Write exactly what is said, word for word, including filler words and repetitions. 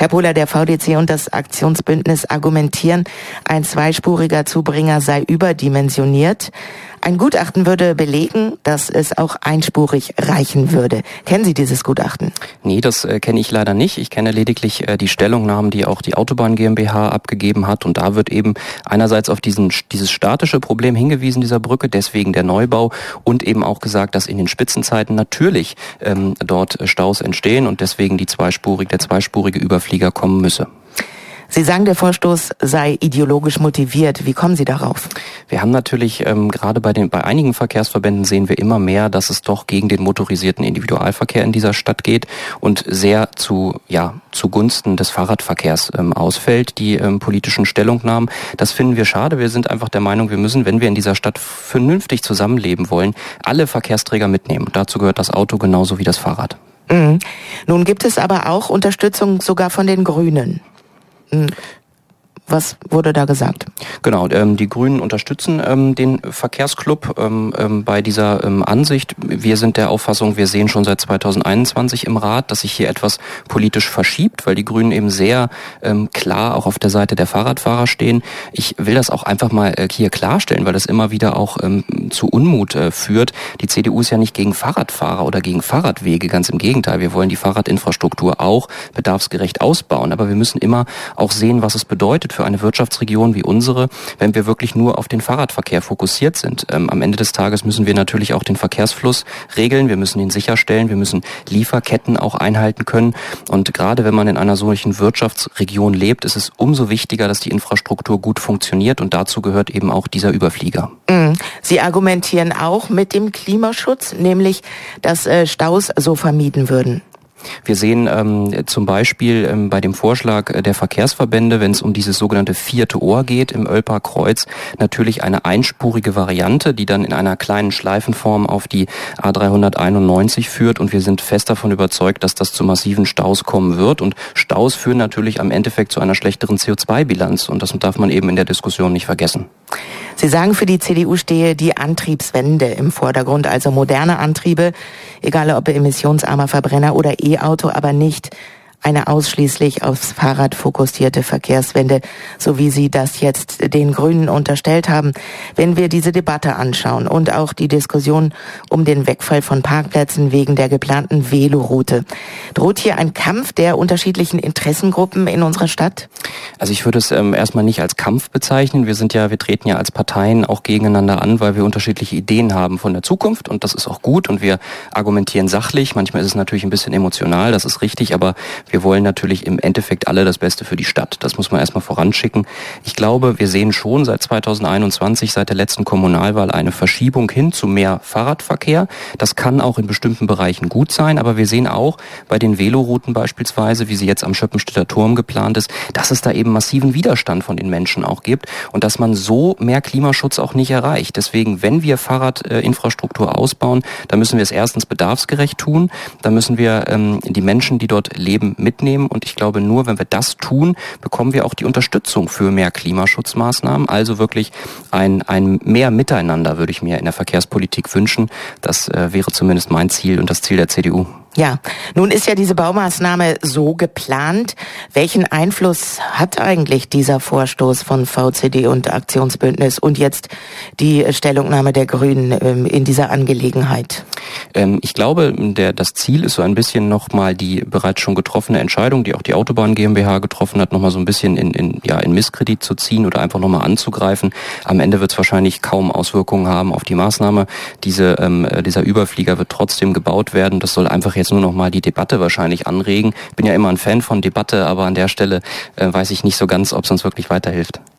Herr Pohler, der V D C und das Aktionsbündnis argumentieren, ein zweispuriger Zubringer sei überdimensioniert. Ein Gutachten würde belegen, dass es auch einspurig reichen würde. Kennen Sie dieses Gutachten? Nee, das äh, kenne ich leider nicht. Ich kenne lediglich äh, die Stellungnahmen, die auch die Autobahn GmbH abgegeben hat. Und da wird eben einerseits auf diesen dieses statische Problem hingewiesen, dieser Brücke, deswegen der Neubau. Und eben auch gesagt, dass in den Spitzenzeiten natürlich ähm, dort Staus entstehen und deswegen die zweispurig, der zweispurige Überflieger kommen müsse. Sie sagen, der Vorstoß sei ideologisch motiviert. Wie kommen Sie darauf? Wir haben natürlich ähm, gerade bei den bei einigen Verkehrsverbänden sehen wir immer mehr, dass es doch gegen den motorisierten Individualverkehr in dieser Stadt geht und sehr zu ja zugunsten des Fahrradverkehrs ähm, ausfällt, die ähm, politischen Stellungnahmen. Das finden wir schade. Wir sind einfach der Meinung, wir müssen, wenn wir in dieser Stadt vernünftig zusammenleben wollen, alle Verkehrsträger mitnehmen. Und dazu gehört das Auto genauso wie das Fahrrad. Mhm. Nun gibt es aber auch Unterstützung sogar von den Grünen. Was wurde da gesagt? Genau, ähm, die Grünen unterstützen ähm, den Verkehrsclub ähm, ähm, bei dieser ähm, Ansicht. Wir sind der Auffassung, wir sehen schon seit zweitausendeinundzwanzig im Rat, dass sich hier etwas politisch verschiebt, weil die Grünen eben sehr ähm, klar auch auf der Seite der Fahrradfahrer stehen. Ich will das auch einfach mal äh, hier klarstellen, weil das immer wieder auch ähm, zu Unmut äh, führt. Die C D U ist ja nicht gegen Fahrradfahrer oder gegen Fahrradwege, ganz im Gegenteil. Wir wollen die Fahrradinfrastruktur auch bedarfsgerecht ausbauen, aber wir müssen immer auch sehen, was es bedeutet für eine Wirtschaftsregion wie unsere, wenn wir wirklich nur auf den Fahrradverkehr fokussiert sind. Ähm, am Ende des Tages müssen wir natürlich auch den Verkehrsfluss regeln, wir müssen ihn sicherstellen, wir müssen Lieferketten auch einhalten können. Und gerade wenn man in einer solchen Wirtschaftsregion lebt, ist es umso wichtiger, dass die Infrastruktur gut funktioniert und dazu gehört eben auch dieser Überflieger. Sie argumentieren auch mit dem Klimaschutz, nämlich dass äh, Staus so vermieden würden. Wir sehen ähm, zum Beispiel ähm, bei dem Vorschlag der Verkehrsverbände, wenn es um dieses sogenannte vierte Ohr geht im Ölper Kreuz, natürlich eine einspurige Variante, die dann in einer kleinen Schleifenform auf die A dreihunderteinundneunzig führt. Und wir sind fest davon überzeugt, dass das zu massiven Staus kommen wird. Und Staus führen natürlich am Endeffekt zu einer schlechteren C O zwei Bilanz. Und das darf man eben in der Diskussion nicht vergessen. Sie sagen, für die C D U stehe die Antriebswende im Vordergrund, also moderne Antriebe, egal ob emissionsarmer Verbrenner oder E-Auto, aber nicht eine ausschließlich aufs Fahrrad fokussierte Verkehrswende, so wie Sie das jetzt den Grünen unterstellt haben. Wenn wir diese Debatte anschauen und auch die Diskussion um den Wegfall von Parkplätzen wegen der geplanten Veloroute, droht hier ein Kampf der unterschiedlichen Interessengruppen in unserer Stadt? Also ich würde es ähm, erstmal nicht als Kampf bezeichnen. Wir sind ja, wir treten ja als Parteien auch gegeneinander an, weil wir unterschiedliche Ideen haben von der Zukunft und das ist auch gut und wir argumentieren sachlich. Manchmal ist es natürlich ein bisschen emotional, das ist richtig, aber wir wollen natürlich im Endeffekt alle das Beste für die Stadt. Das muss man erstmal voranschicken. Ich glaube, wir sehen schon seit zweitausendeinundzwanzig, seit der letzten Kommunalwahl, eine Verschiebung hin zu mehr Fahrradverkehr. Das kann auch in bestimmten Bereichen gut sein, aber wir sehen auch bei den Velorouten beispielsweise, wie sie jetzt am Schöppenstädter Turm geplant ist, dass es da eben massiven Widerstand von den Menschen auch gibt und dass man so mehr Klimaschutz auch nicht erreicht. Deswegen, wenn wir Fahrradinfrastruktur ausbauen, dann müssen wir es erstens bedarfsgerecht tun, dann müssen wir ähm, die Menschen, die dort leben, mitnehmen und ich glaube, nur wenn wir das tun, bekommen wir auch die Unterstützung für mehr Klimaschutzmaßnahmen, also wirklich ein, ein mehr Miteinander würde ich mir in der Verkehrspolitik wünschen. Das äh, wäre zumindest mein Ziel und das Ziel der C D U. Ja, nun ist ja diese Baumaßnahme so geplant. Welchen Einfluss hat eigentlich dieser Vorstoß von V C D und Aktionsbündnis und jetzt die Stellungnahme der Grünen ähm, in dieser Angelegenheit? Ähm, ich glaube, der, das Ziel ist so ein bisschen nochmal die bereits schon getroffene Entscheidung, die auch die Autobahn GmbH getroffen hat, nochmal so ein bisschen in, in, ja, in Misskredit zu ziehen oder einfach nochmal anzugreifen. Am Ende wird es wahrscheinlich kaum Auswirkungen haben auf die Maßnahme. Diese, ähm, dieser Überflieger wird trotzdem gebaut werden. Das soll einfach jetzt nur noch mal die Debatte wahrscheinlich anregen. Ich bin ja immer ein Fan von Debatte, aber an der Stelle äh, weiß ich nicht so ganz, ob es uns wirklich weiterhilft.